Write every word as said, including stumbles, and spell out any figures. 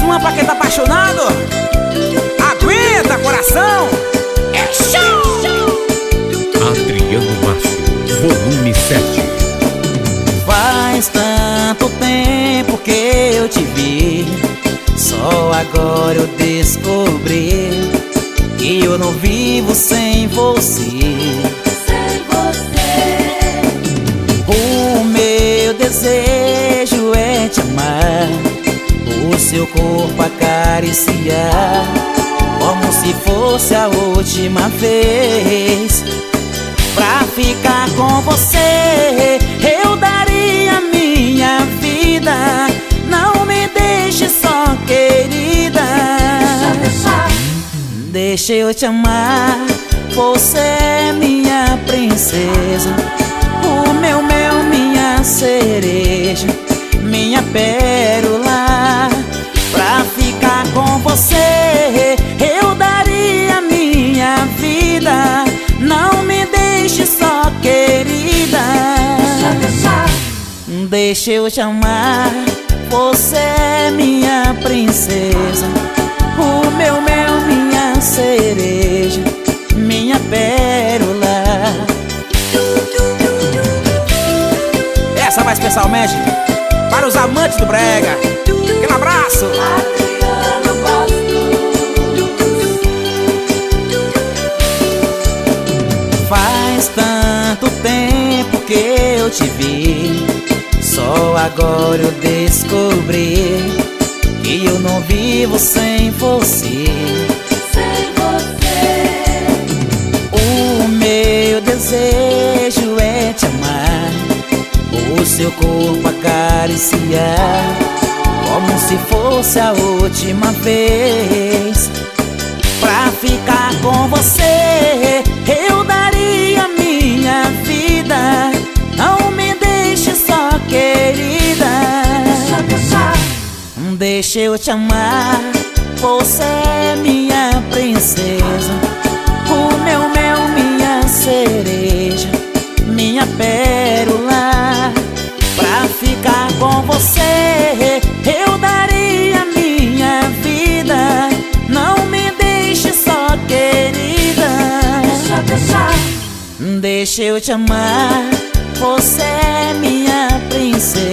uma pra quem tá apaixonado. Aguenta, coração. É show! Adriano Márcio, volume sete. Faz tanto tempo que eu te vi, só agora eu descobri que eu não vivo sem você. Sem você. O meu desejo é te amar, o seu corpo acariciar, como se fosse a última vez. Pra ficar com você eu daria minha vida. Não me deixe só, querida. Deixa, deixa eu te amar. Você é minha princesa, o meu mel, minha cereja, minha pérola. Pra ficar com você eu daria minha vida. Não me deixe só, querida. deixa, deixa eu te amar. Você é minha princesa, o meu mel, minha cereja, minha pérola. Essa vai especialmente para os amantes do brega. Aquele abraço. Adriano Bastos. Faz tanto tempo que eu te vi, só agora eu descobri que eu não vivo sem você. Sem você. O meu desejo é te amar, o seu corpo acariciar, como se fosse a última vez. Pra ficar com você eu daria minha vida. Não me deixe só, querida. Deixa, deixa, deixa eu te amar. Você é minha princesa, o meu mel, minha cereja, minha pérola. Pra ficar com você eu daria minha vida. Não me deixe só, querida. deixa, deixa, deixa eu te amar. Você é minha princesa,